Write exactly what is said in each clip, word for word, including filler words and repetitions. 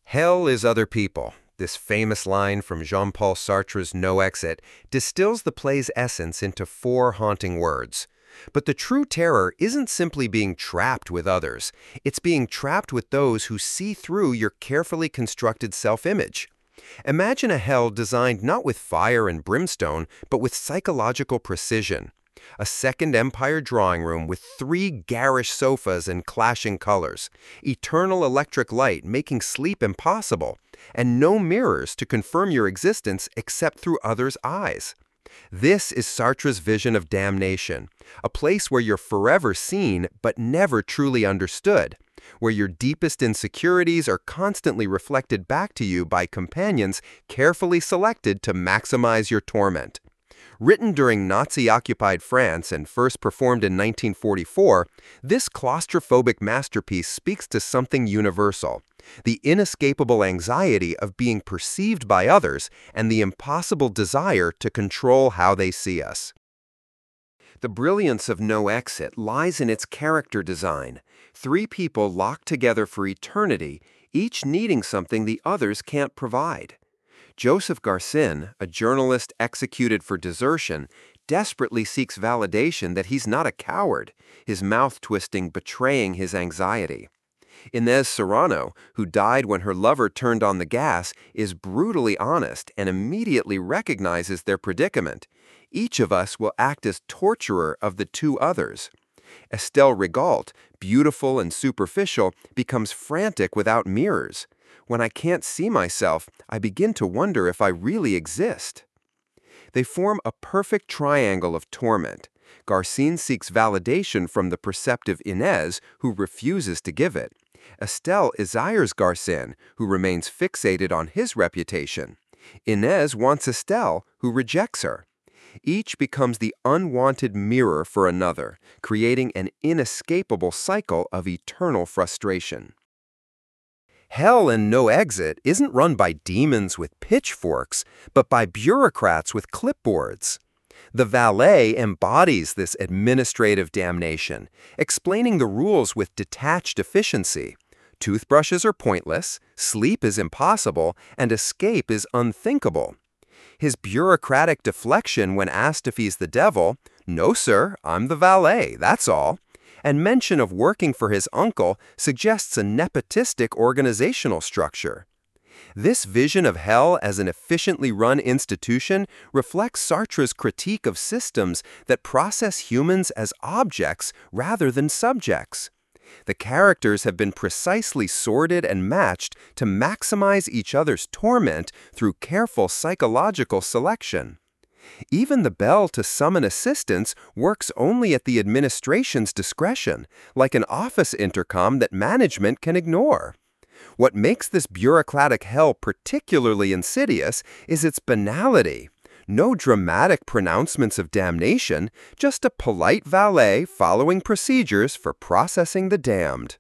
Hell is other people. This famous line from Jean-Paul Sartre's No Exit distills the play's essence into four haunting words. But the true terror isn't simply being trapped with others. It's being trapped with those who see through your carefully constructed self-image. Imagine a hell designed not with fire and brimstone, but with psychological precision. A Second Empire drawing room with three garish sofas and clashing colors, eternal electric light making sleep impossible, and no mirrors to confirm your existence except through others' eyes. This is Sartre's vision of damnation, a place where you're forever seen but never truly understood, where your deepest insecurities are constantly reflected back to you by companions carefully selected to maximize your torment. Written during Nazi-occupied France and first performed in nineteen forty-four, this claustrophobic masterpiece speaks to something universal: the inescapable anxiety of being perceived by others and the impossible desire to control how they see us. The brilliance of No Exit lies in its character design. Three people locked together for eternity, each needing something the others can't provide. Joseph Garcin, a journalist executed for desertion, desperately seeks validation that he's not a coward, his mouth twisting betraying his anxiety. Inez Serrano, who died when her lover turned on the gas, is brutally honest and immediately recognizes their predicament. Each of us will act as torturer of the two others. Estelle Rigault, beautiful and superficial, becomes frantic without mirrors. When I can't see myself, I begin to wonder if I really exist. They form a perfect triangle of torment. Garcin seeks validation from the perceptive Inez, who refuses to give it. Estelle desires Garcin, who remains fixated on his reputation. Inez wants Estelle, who rejects her. Each becomes the unwanted mirror for another, creating an inescapable cycle of eternal frustration. Hell in No Exit isn't run by demons with pitchforks, but by bureaucrats with clipboards. The valet embodies this administrative damnation, explaining the rules with detached efficiency. Toothbrushes are pointless, sleep is impossible, and escape is unthinkable. His bureaucratic deflection when asked if he's the devil, "No, sir, I'm the valet, that's all," and mention of working for his uncle suggests a nepotistic organizational structure. This vision of hell as an efficiently run institution reflects Sartre's critique of systems that process humans as objects rather than subjects. The characters have been precisely sorted and matched to maximize each other's torment through careful psychological selection. Even the bell to summon assistance works only at the administration's discretion, like an office intercom that management can ignore. What makes this bureaucratic hell particularly insidious is its banality. No dramatic pronouncements of damnation, just a polite valet following procedures for processing the damned.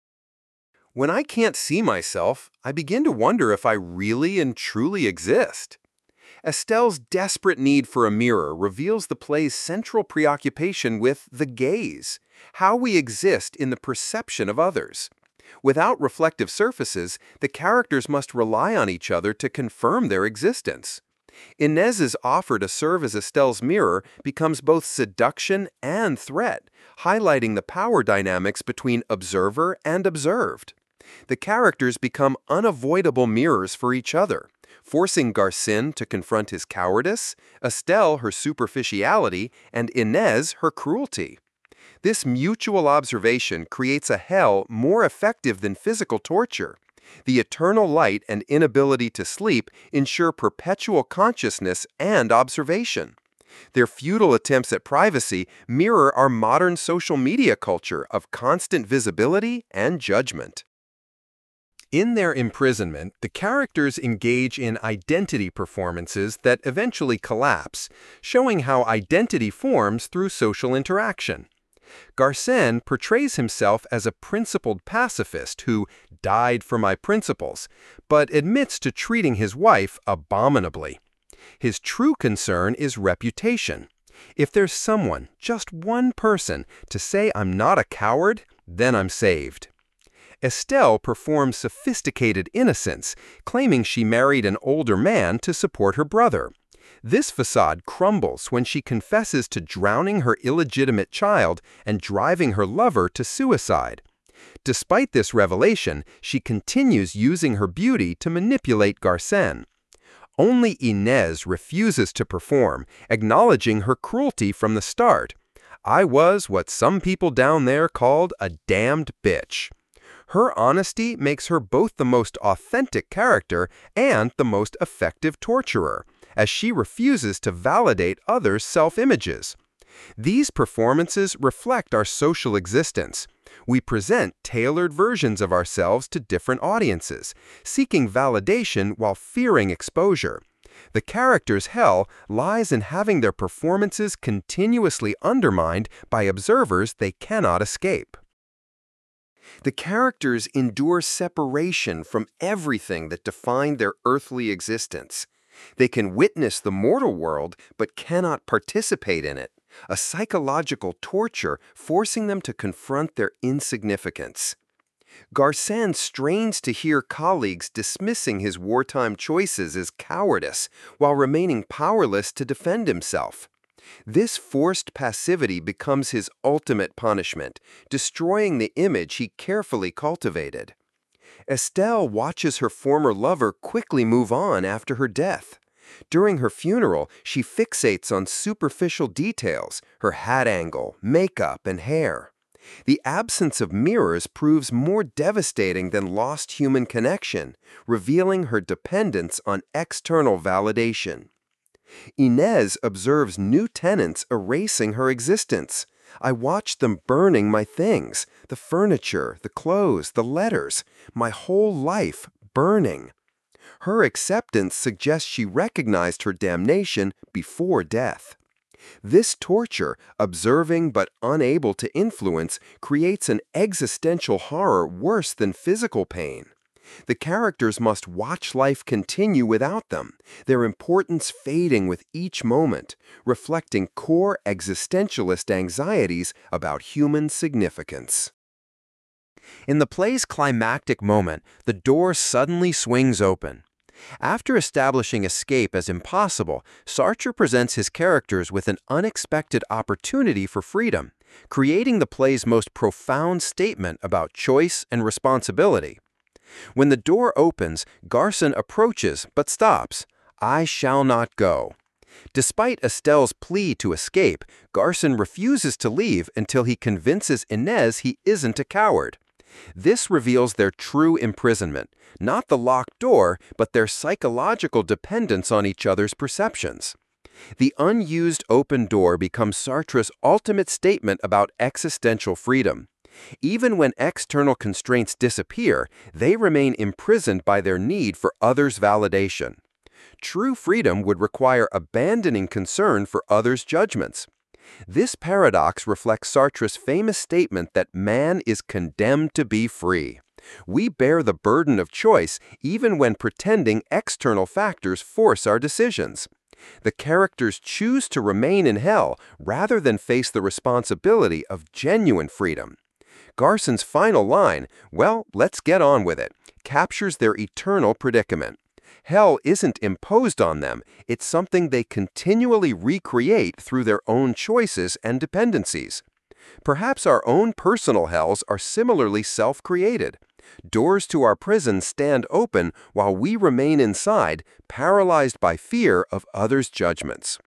When I can't see myself, I begin to wonder if I really and truly exist. Estelle's desperate need for a mirror reveals the play's central preoccupation with the gaze, how we exist in the perception of others. Without reflective surfaces, the characters must rely on each other to confirm their existence. Inez's offer to serve as Estelle's mirror becomes both seduction and threat, highlighting the power dynamics between observer and observed. The characters become unavoidable mirrors for each other, forcing Garcin to confront his cowardice, Estelle her superficiality, and Inez her cruelty. This mutual observation creates a hell more effective than physical torture. The eternal light and inability to sleep ensure perpetual consciousness and observation. Their futile attempts at privacy mirror our modern social media culture of constant visibility and judgment. In their imprisonment, the characters engage in identity performances that eventually collapse, showing how identity forms through social interaction. Garcin portrays himself as a principled pacifist who died for my principles, but admits to treating his wife abominably. His true concern is reputation. If there's someone, just one person, to say I'm not a coward, then I'm saved. Estelle performs sophisticated innocence, claiming she married an older man to support her brother. This facade crumbles when she confesses to drowning her illegitimate child and driving her lover to suicide. Despite this revelation, she continues using her beauty to manipulate Garcin. Only Inez refuses to perform, acknowledging her cruelty from the start. "I was what some people down there called a damned bitch." Her honesty makes her both the most authentic character and the most effective torturer, as she refuses to validate others' self-images. These performances reflect our social existence. We present tailored versions of ourselves to different audiences, seeking validation while fearing exposure. The character's hell lies in having their performances continuously undermined by observers they cannot escape. The characters endure separation from everything that defined their earthly existence. They can witness the mortal world but cannot participate in it, a psychological torture forcing them to confront their insignificance. Garcin strains to hear colleagues dismissing his wartime choices as cowardice while remaining powerless to defend himself. This forced passivity becomes his ultimate punishment, destroying the image he carefully cultivated. Estelle watches her former lover quickly move on after her death. During her funeral, she fixates on superficial details, her hat angle, makeup, and hair. The absence of mirrors proves more devastating than lost human connection, revealing her dependence on external validation. Inez observes new tenants erasing her existence. "I watched them burning my things, the furniture, the clothes, the letters, my whole life burning." Her acceptance suggests she recognized her damnation before death. This torture, observing but unable to influence, creates an existential horror worse than physical pain. The characters must watch life continue without them, their importance fading with each moment, reflecting core existentialist anxieties about human significance. In the play's climactic moment, the door suddenly swings open. After establishing escape as impossible, Sartre presents his characters with an unexpected opportunity for freedom, creating the play's most profound statement about choice and responsibility. When the door opens, Garcin approaches but stops. "I shall not go." Despite Estelle's plea to escape, Garcin refuses to leave until he convinces Inez he isn't a coward. This reveals their true imprisonment, not the locked door, but their psychological dependence on each other's perceptions. The unused open door becomes Sartre's ultimate statement about existential freedom. Even when external constraints disappear, they remain imprisoned by their need for others' validation. True freedom would require abandoning concern for others' judgments. This paradox reflects Sartre's famous statement that man is condemned to be free. We bear the burden of choice even when pretending external factors force our decisions. The characters choose to remain in hell rather than face the responsibility of genuine freedom. Garcin's final line, "Well, let's get on with it," captures their eternal predicament. Hell isn't imposed on them, it's something they continually recreate through their own choices and dependencies. Perhaps our own personal hells are similarly self-created. Doors to our prison stand open while we remain inside, paralyzed by fear of others' judgments.